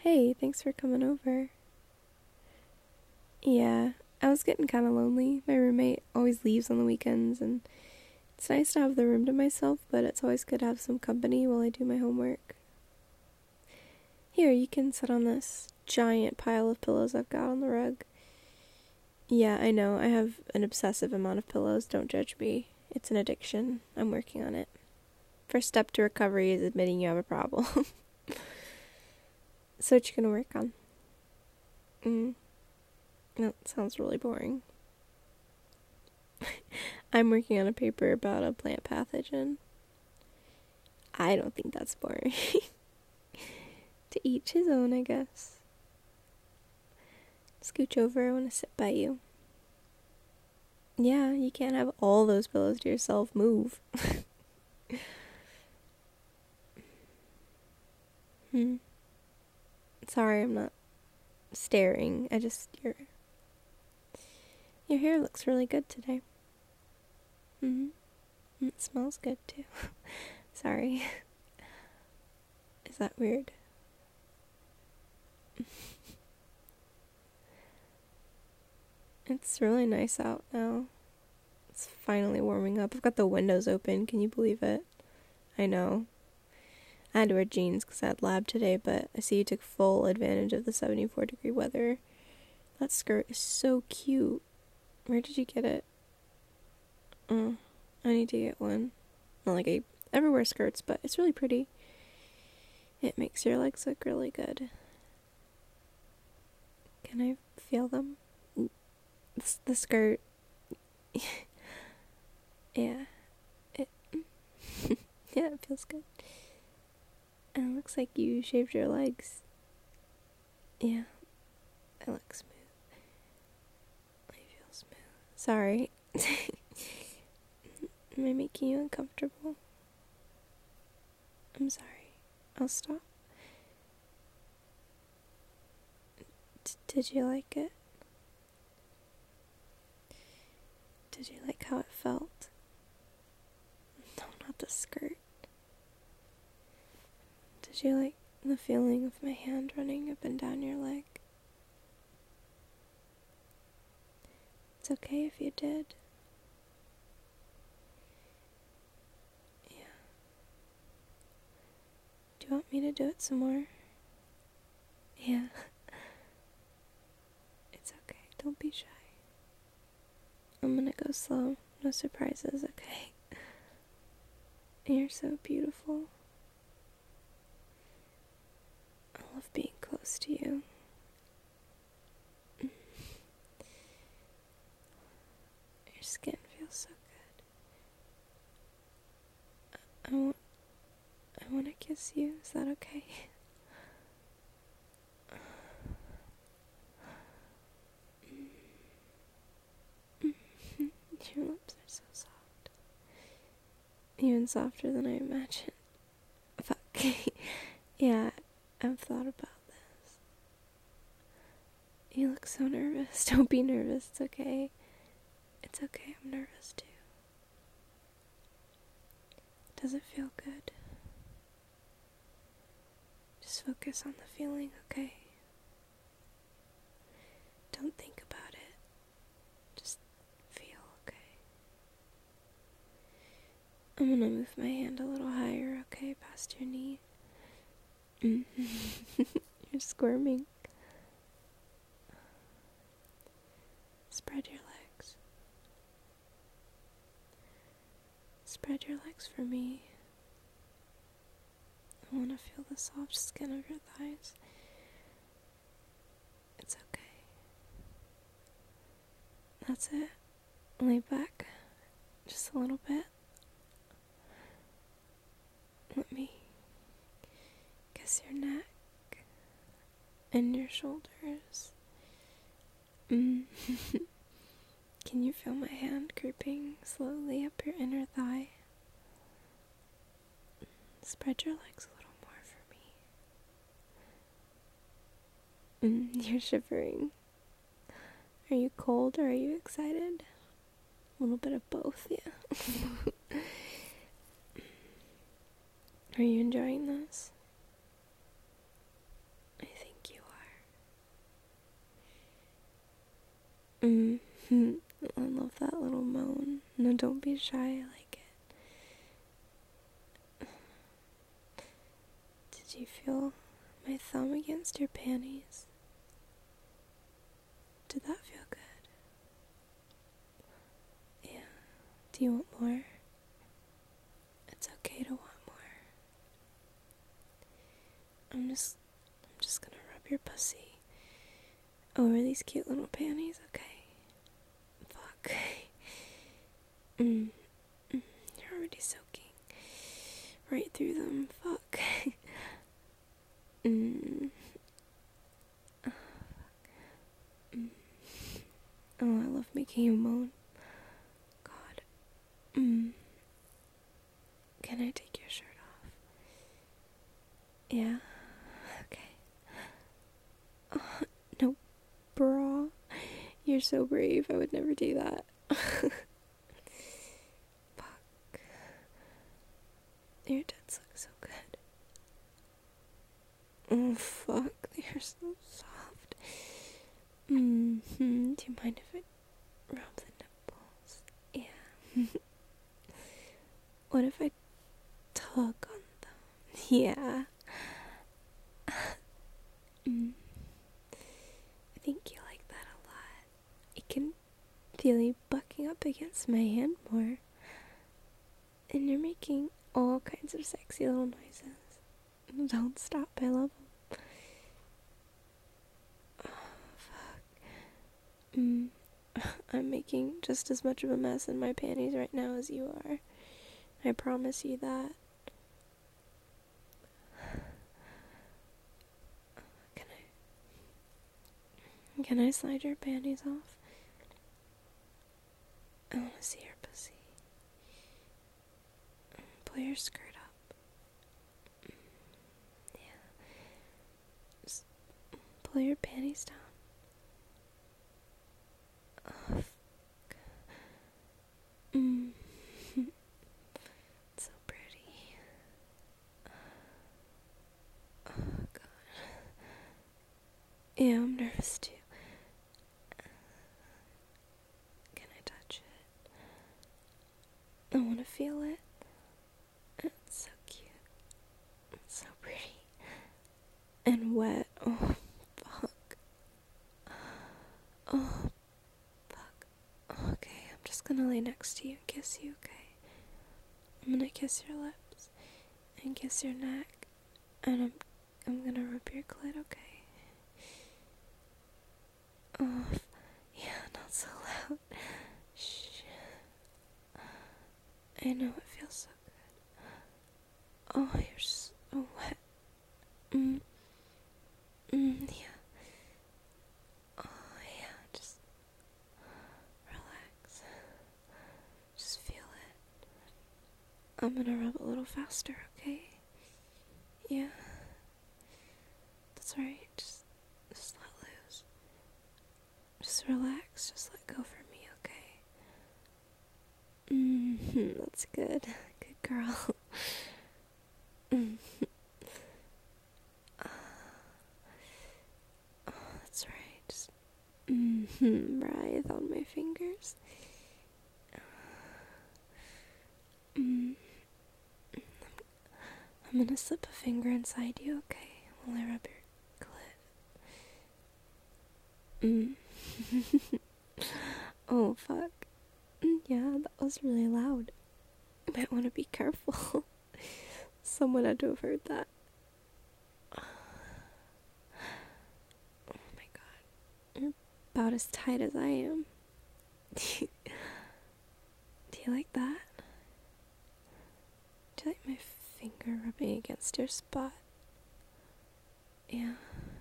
Hey, thanks for coming over. Yeah, I was getting kind of lonely. My roommate always leaves on the weekends, and it's nice to have the room to myself, but it's always good to have some company while I do my homework. Here, you can sit on this giant pile of pillows I've got on the rug. Yeah, I know, I have an obsessive amount of pillows, don't judge me. It's an addiction. I'm working on it. First step to recovery is admitting you have a problem. So what you gonna work on? That sounds really boring. I'm working on a paper about a plant pathogen. I don't think that's boring. To each his own, I guess. Scooch over, I want to sit by you. Yeah, you can't have all those pillows to yourself. Move. Sorry, I'm not staring. Your hair looks really good today. It smells good too. Sorry. Is that weird? It's really nice out now. It's finally warming up. I've got the windows open. Can you believe it? I know. I had to wear jeans because I had lab today, but I see you took full advantage of the 74-degree weather. That skirt is so cute. Where did you get it? Oh, I need to get one. Not like I ever wear skirts, but it's really pretty. It makes your legs look really good. Can I feel them? The skirt. Yeah. It yeah, it feels good. And it looks like you shaved your legs. Yeah. It looks smooth. I feel smooth. Sorry. Am I making you uncomfortable? I'm sorry. I'll stop. Did you like it? Did you like how it felt? No, not the skirt. Did you like the feeling of my hand running up and down your leg? It's okay if you did. Yeah. Do you want me to do it some more? Yeah. It's okay. Don't be shy. I'm gonna go slow. No surprises, okay? You're so beautiful. I love being close to you. Your skin feels so good. I want to kiss you. Is that okay? Your lips are so soft. Even softer than I imagined. Fuck. Yeah, I've thought about this. You look so nervous. Don't be nervous. It's okay. It's okay. I'm nervous too. Does it feel good? Just focus on the feeling, okay? Don't think about it. Just feel, okay? I'm gonna move my hand a little higher, okay? Past your knee. You're squirming. Spread your legs. Spread your legs for me. I want to feel the soft skin of your thighs. It's okay. That's it. Lay back. Just a little bit. Let me kiss your neck and your shoulders. Can you feel my hand creeping slowly up your inner thigh? Spread your legs a little more for me. You're shivering. Are you cold or are you excited? A little bit of both, yeah. Are you enjoying this? I think Mm-hmm. I love that little moan. No, don't be shy, I like it. Did you feel my thumb against your panties? Did that feel good? Yeah. Do you want more? It's okay to want more. I'm just gonna rub your pussy over these cute little panties, okay? Fuck. You're already soaking right through them. Fuck. Oh, I love making you moan. God. Can I take your shirt off? Yeah. Okay. No bra. You're so brave. I would never do that. Fuck. Your tits look so good. Oh, fuck. They're so soft. Do you mind if I rub the nipples? Yeah. What if I tug on them? Yeah. I think you like that a lot. I can feel you bucking up against my hand more. And you're making all kinds of sexy little noises. Don't stop, I love them. Oh, fuck. I'm making just as much of a mess in my panties right now as you are. I promise you that. Can I slide your panties off? I want to see your pussy. Pull your skirt up. Yeah. Just pull your panties down. Oh, fuck. It's so pretty. Oh, God. Yeah, I'm nervous too. Can I touch it? I want to feel it. It's so cute. It's so pretty. And wet. Oh, fuck. Oh, fuck. Okay, I'm just gonna lay next to you and kiss you, okay? I'm gonna kiss your lips and kiss your neck. And I'm gonna rub your clit, okay? Oh, yeah, not so loud. Shh. I know it feels so good. Oh, you're so wet. Yeah. Oh, yeah, just relax. Just feel it. I'm gonna rub a little faster, okay? Yeah. That's right. Just let loose. Just relax. Just let go for me, okay? That's good. Good girl. Oh, that's right. Just breathe on my fingers. I'm gonna slip a finger inside you, okay? While I rub your clit. Oh, fuck. Yeah, that was really loud. You might want to be careful. Someone had to have heard that. Oh my god. You're about as tight as I am. Do you like that? Do you like my finger rubbing against your spot? Yeah.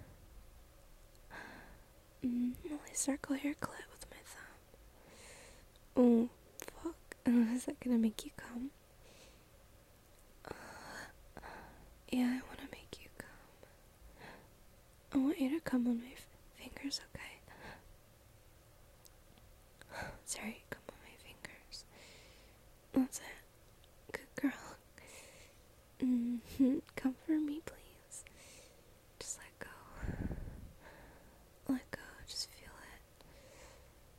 Will I circle your clit with my thumb? Oh, fuck. Is that gonna make you come? Yeah, I wanna make you come. I want you to come on my fingers, okay? Sorry, come on my fingers. That's it. Good girl. Come for me, please. Just let go. Let go, just feel it.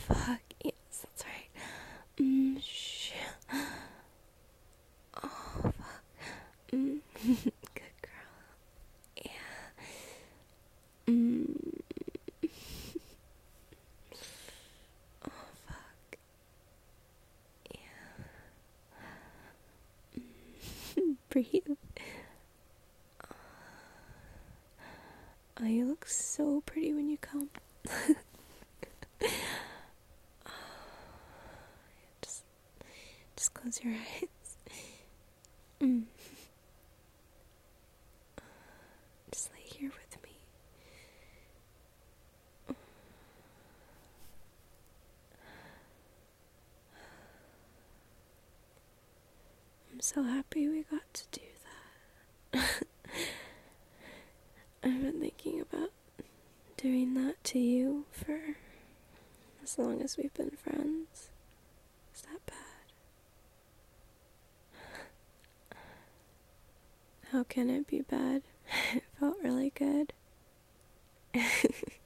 fuck. Yes, that's right. Shh. Oh, fuck. Good girl. Yeah. Oh, fuck. Yeah. Breathe. Oh, you look so pretty when you come. just, just close your eyes. Just lay here with me. I'm so happy we got to do that. I've been thinking about doing that to you for as long as we've been friends. Is that bad? How can it be bad? It felt really good.